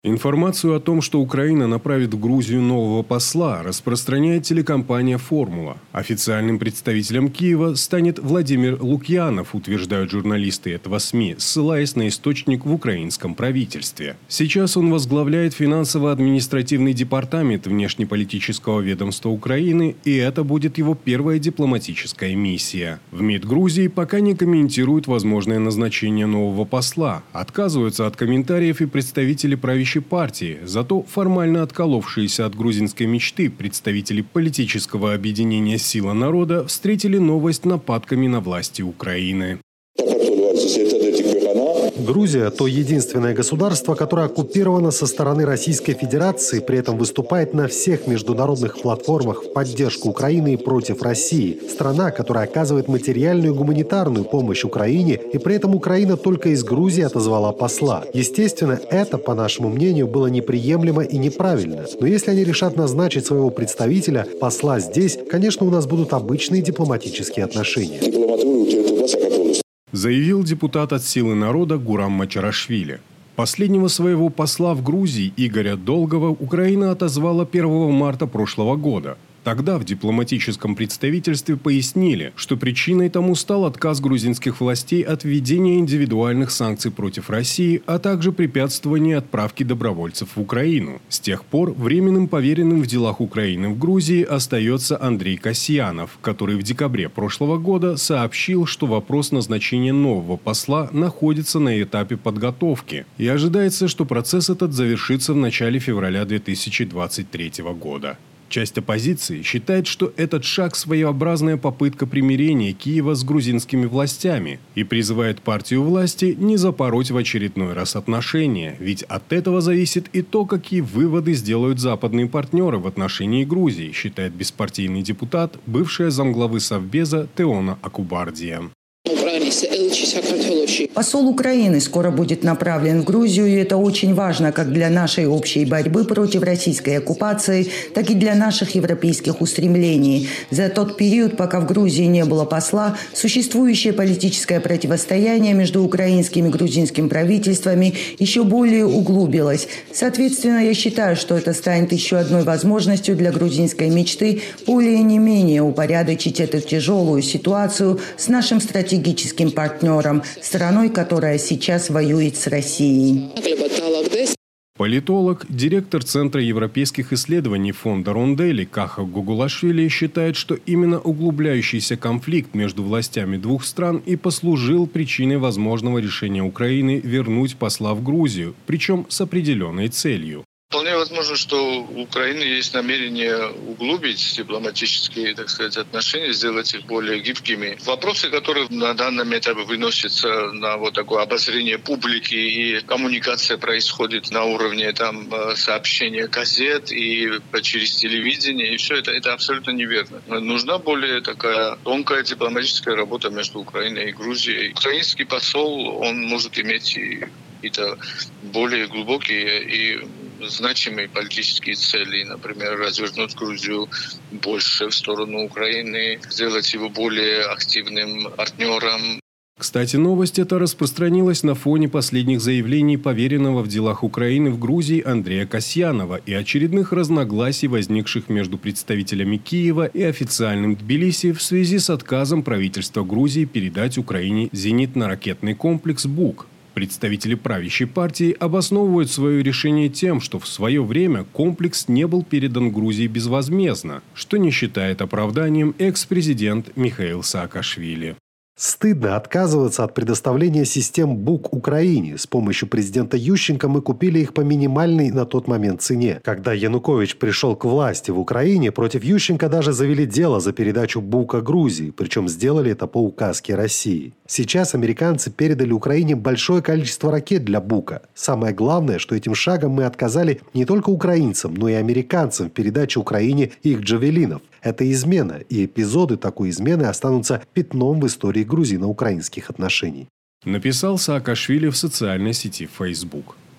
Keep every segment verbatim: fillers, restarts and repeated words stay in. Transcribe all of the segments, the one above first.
Информацию о том, что Украина направит в Грузию нового посла, распространяет телекомпания «Формула». Официальным представителем Киева станет Владимир Лукьянов, утверждают журналисты этого СМИ, ссылаясь на источник в украинском правительстве. Сейчас он возглавляет финансово-административный департамент внешнеполитического ведомства Украины, и это будет его первая дипломатическая миссия. В МИД Грузии пока не комментируют возможное назначение нового посла. Отказываются от комментариев и представители правящей партии, зато формально отколовшиеся от грузинской мечты представители политического объединения «Сила народа» встретили новость нападками на власти Украины. Грузия – то единственное государство, которое оккупировано со стороны Российской Федерации, при этом выступает на всех международных платформах в поддержку Украины и против России. Страна, которая оказывает материальную и гуманитарную помощь Украине, и при этом Украина только из Грузии отозвала посла. Естественно, это, по нашему мнению, было неприемлемо и неправильно. Но если они решат назначить своего представителя, посла здесь, конечно, у нас будут обычные дипломатические отношения. Заявил депутат от «Силы народа» Гурам Мачарашвили. Последнего своего посла в Грузии Игоря Долгова Украина отозвала первого марта прошлого года. Тогда в дипломатическом представительстве пояснили, что причиной тому стал отказ грузинских властей от введения индивидуальных санкций против России, а также препятствование отправки добровольцев в Украину. С тех пор временным поверенным в делах Украины в Грузии остается Андрей Касьянов, который в декабре прошлого года сообщил, что вопрос назначения нового посла находится на этапе подготовки, и ожидается, что процесс этот завершится в начале февраля две тысячи двадцать третьего года. Часть оппозиции считает, что этот шаг – своеобразная попытка примирения Киева с грузинскими властями и призывает партию власти не запороть в очередной раз отношения, ведь от этого зависит и то, какие выводы сделают западные партнеры в отношении Грузии, считает беспартийный депутат, бывшая замглавы Совбеза Теона Акубардия. Посол Украины скоро будет направлен в Грузию, и это очень важно как для нашей общей борьбы против российской оккупации, так и для наших европейских устремлений. За тот период, пока в Грузии не было посла, существующее политическое противостояние между украинским и грузинским правительствами еще более углубилось. Соответственно, я считаю, что это станет еще одной возможностью для грузинской мечты более не менее упорядочить эту тяжелую ситуацию с нашим стратегическим партнером, страной, которая сейчас воюет с Россией. Политолог, директор Центра европейских исследований фонда Ронделли Каха Гугулашвили считает, что именно углубляющийся конфликт между властями двух стран и послужил причиной возможного решения Украины вернуть посла в Грузию, причем с определенной целью. Вполне возможно, что у Украины есть намерение углубить дипломатические, так сказать, отношения, сделать их более гибкими. Вопросы, которые на данном этапе выносятся на вот такое обозрение публики, и коммуникация происходит на уровне там сообщения газет и через телевидение, и все это, это абсолютно неверно. Нужна более такая тонкая дипломатическая работа между Украиной и Грузией. Украинский посол, он может иметь и какие-то более глубокие и значимые политические цели, например, развернуть Грузию больше в сторону Украины, сделать его более активным партнером. Кстати, новость эта распространилась на фоне последних заявлений поверенного в делах Украины в Грузии Андрея Касьянова и очередных разногласий, возникших между представителями Киева и официальным Тбилиси в связи с отказом правительства Грузии передать Украине зенитно-ракетный комплекс «Бук». Представители правящей партии обосновывают свое решение тем, что в свое время комплекс не был передан Грузии безвозмездно, что не считает оправданием экс-президент Михаил Саакашвили. Стыдно отказываться от предоставления систем БУК Украине. С помощью президента Ющенко мы купили их по минимальной на тот момент цене. Когда Янукович пришел к власти в Украине, против Ющенко даже завели дело за передачу БУКа Грузии, причем сделали это по указке России. Сейчас американцы передали Украине большое количество ракет для БУКа. Самое главное, что этим шагом мы отказали не только украинцам, но и американцам в передаче Украине их джавелинов. Это измена, и эпизоды такой измены останутся пятном в истории грузино-украинских отношений. Написал Саакашвили в социальной сети Facebook.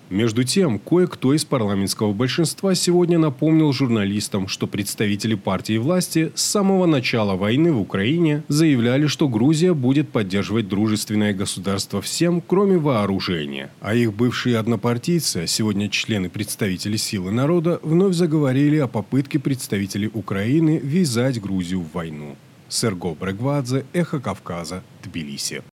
Между тем, кое-кто из парламентского большинства сегодня напомнил журналистам, что представители партии власти с самого начала войны в Украине заявляли, что Грузия будет поддерживать дружественное государство всем, кроме вооружения. А их бывшие однопартийцы, сегодня члены представителей «Силы народа», вновь заговорили о попытке представителей Украины ввязать Грузию в войну. Серго Брегвадзе, Эхо Кавказа, Тбилиси.